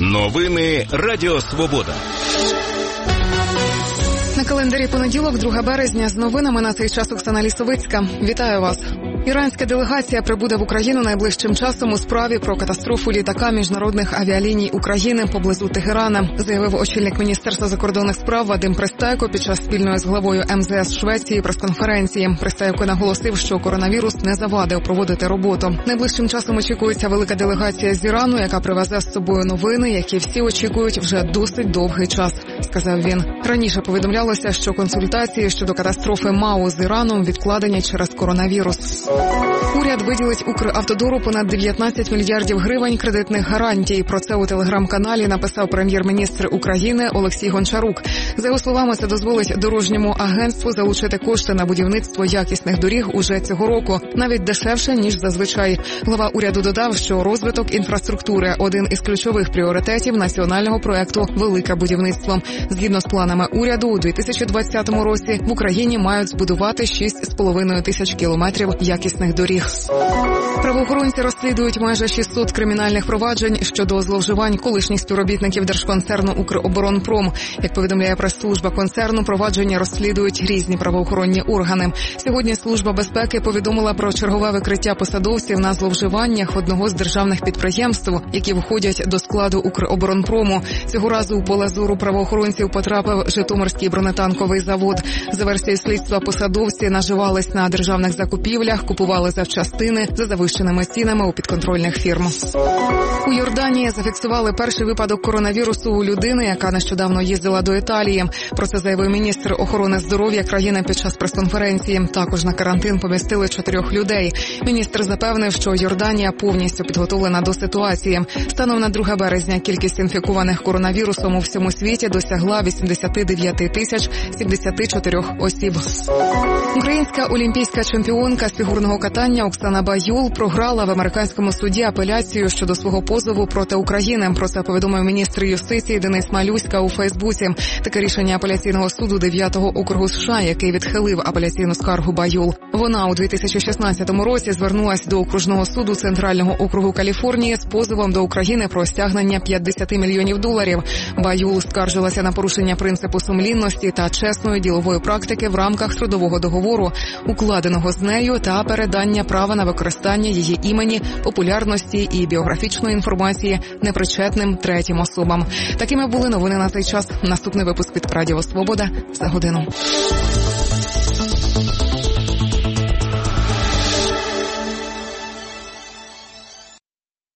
Новини Радіо Свобода. На календарі понеділок, 2 березня, з новинами на цей час Оксана Лісовицька. Вітаю вас. Іранська делегація прибуде в Україну найближчим часом у справі про катастрофу літака міжнародних авіаліній України поблизу Тегерана, заявив очільник Міністерства закордонних справ Вадим Пристайко під час спільної з главою МЗС Швеції прес-конференції. Пристайко наголосив, що коронавірус не завадив проводити роботу. Найближчим часом очікується велика делегація з Ірану, яка привезе з собою новини, які всі очікують вже досить довгий час, сказав він. Раніше повідомлялося, що консультації щодо катастрофи МАУ з Іраном відкладені через коронавірус. Уряд виділить Укравтодору понад 19 мільярдів гривень кредитних гарантій. Про це у телеграм-каналі написав прем'єр-міністр України Олексій Гончарук. За його словами, це дозволить дорожньому агентству залучити кошти на будівництво якісних доріг уже цього року, навіть дешевше, ніж зазвичай. Глава уряду додав, що розвиток інфраструктури – один із ключових пріоритетів національного проекту «Велике будівництво». Згідно з планами уряду, у 2020 році в Україні мають збудувати 6,5 тисяч кілометрів якісних доріг. Правоохоронці розслідують майже 600 кримінальних проваджень щодо зловживань колишніх співробітників держконцерну «Укроборонпром». Як повідомляє прес-служба концерну, провадження розслідують різні правоохоронні органи. Сьогодні Служба безпеки повідомила про чергове викриття посадовців на зловживаннях одного з державних підприємств, які входять до складу «Укроборонпрому». Цього разу у поле зору правоохоронців потрапив Житомирський бронетанковий завод. За версією слідства, посадовці наживались на державних закупівлях, купували запчастини за завищеними цінами у підконтрольних фірм. У Йорданії зафіксували перший випадок коронавірусу у людини, яка нещодавно їздила до Італії. Про це заявив міністр охорони здоров'я країни під час прес-конференції. Також на карантин помістили 4 людей. Міністр запевнив, що Йорданія повністю підготовлена до ситуації. Станом на 2 березня кількість інфікованих коронавірусом у всьому світі досягла 89 тисяч 74 осіб. Українська олімпійська чемпіонка з фігурного катання Оксана Баюл програла в американському суді апеляцію щодо свого позову проти України. Про це повідомив міністр юстиції Денис Малюська у Фейсбуці. Таке рішення апеляційного суду 9-го округу США, який відхилив апеляційну скаргу Баюл. Вона у 2016 році звернулась до окружного суду Центрального округу Каліфорнії з позовом до України про стягнення $50 мільйонів. Баюл скаржилася на порушення принципу сумлінності та чесної ділової практики в рамках трудового договору, укладеного з нею, та передання права на використання її імені, популярності і біографічної інформації непричетним третім особам. Такими були новини на цей час. Наступний випуск від Радіо Свобода за годину.